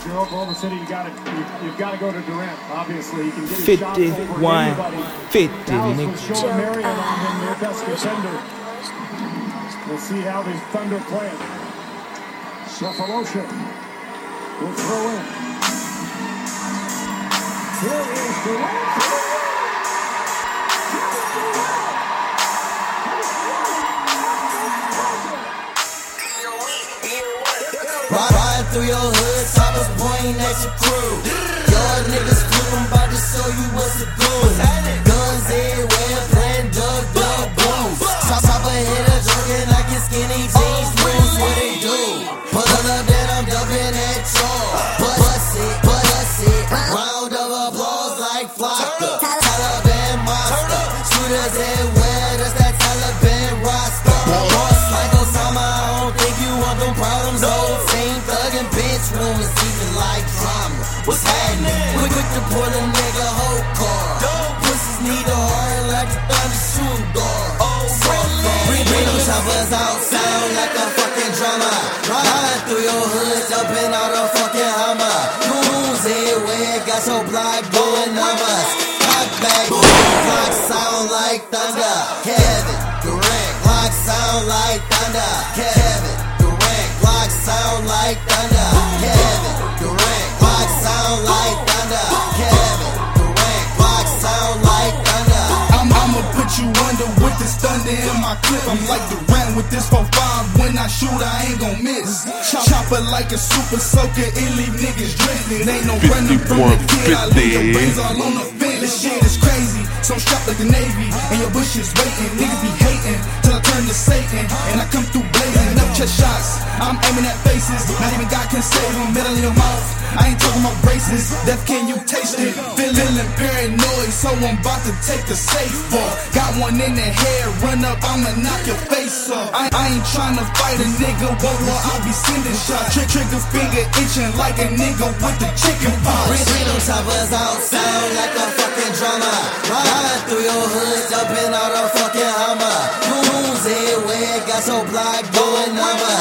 you're Oklahoma City, you've got to go to Durant. Obviously, you can get his shot 51-50. Dallas with Sean Marion on him, their best defender. We'll see how the Thunder play it. Cephalosha will throw in. Here is Durant. Riding through your hood, choppers pointing at your crew. Y'all niggas flew, I'm about to show you what's to do. Guns everywhere, playing dug blues. Chopper hit a jerkin like his skinny jeans loose. What they do? Pull up, then I'm dumping at y'all. Bust it, round of applause like Flocka. Taliban monster, shooters everywhere, that's that Taliban roster. Boss like Osama, I don't think you want them problems, old team thuggin' bitch rumors even like drama. What's happening? Quick to pull a nigga whole car. Pussies need a heart like the Thunder shooting guard. Bring them choppers out, sound like a fucking drama. Ride through your hood, jumping out a fucking Hummer. Goons everywhere, got your block going numbers. Cock back, clock sound like thunder. Kevin Durant, clock sound like thunder. Kevin Durant, clock sound like thunder. Kevin Durant, clock sound like thunder. Kevin Durant, clock sound like thunder. I'ma put you under with this thunder in my clip. I'm like Durant with this 4-5. When I shoot, I ain't gon' miss. Chopper like a super soaker, it leave niggas dripping. Ain't no running from the kid, I leave your brains all on the fence. This shit is crazy, so I'm strapped like the Navy. And your bush is waiting, niggas be hating till I turn to Satan. And I come through blazing, up chest shots. I'm aiming at faces, not even God can save them. Metal in your mouth, I ain't talking about braces. Death, can you taste it? Feeling paranoid, so I'm about to take the safe off. Got one in the head, run up, I'ma knock your face off. I ain't trying to fight a nigga, but I'll be sending shots. Trigger finger itching like a nigga with the chicken pox. Bring them choppers out, sound like a fucking drama. Ride through your hood, jumping out a fucking Hummer. Goons everywhere, got your block going number.